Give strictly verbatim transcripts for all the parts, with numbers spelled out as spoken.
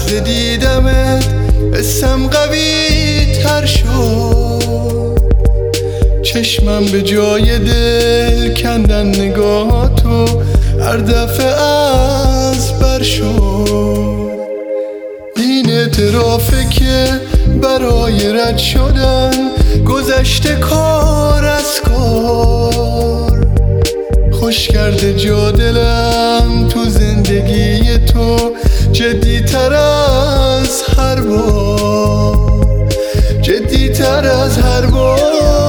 لحظه دیدمت حسم قوی تر شد، چشمم به جای دل کندن نگاهاتو هر دفعه از بر شد. این اعترافه که برای رد شدن گذشته کار از کار، خوش کرده جا دلم تو زندگی تو جدی تر از هر بار، جدی تر از هر بار.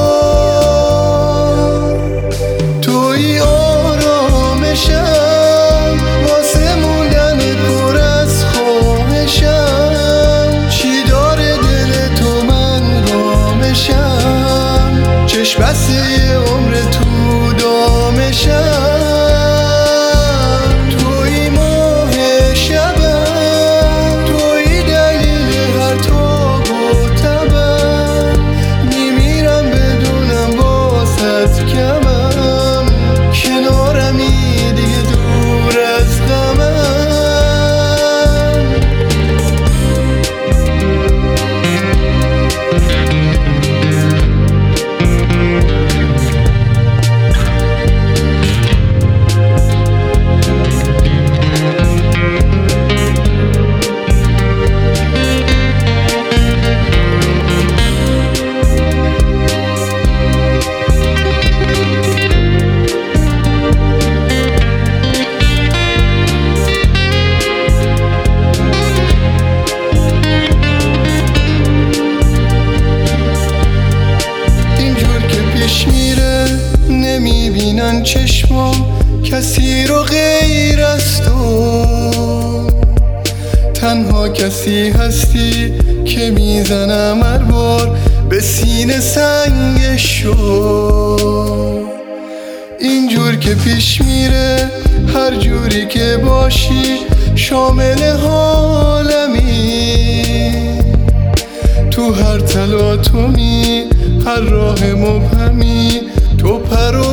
توی آرامشم واسه موندن پر از خواهشم، چی داره دل تو من رامشم، چشم بسته یه عمر تو دامشم. توی ماه شبم، توی دلیل هر تاب و تبم، میمیرم بدونم باست کمم، کنارمی دیگه دور از غمم. نمیبینن چشمام کسی رو غیر از تو، تنها کسی هستی که میزنم هر بار به سینه سنگش شو. اینجور که پیش میره هر جوری که باشی شامل حالمی، تو هر تلاطمی هر راه مبهمی تو پر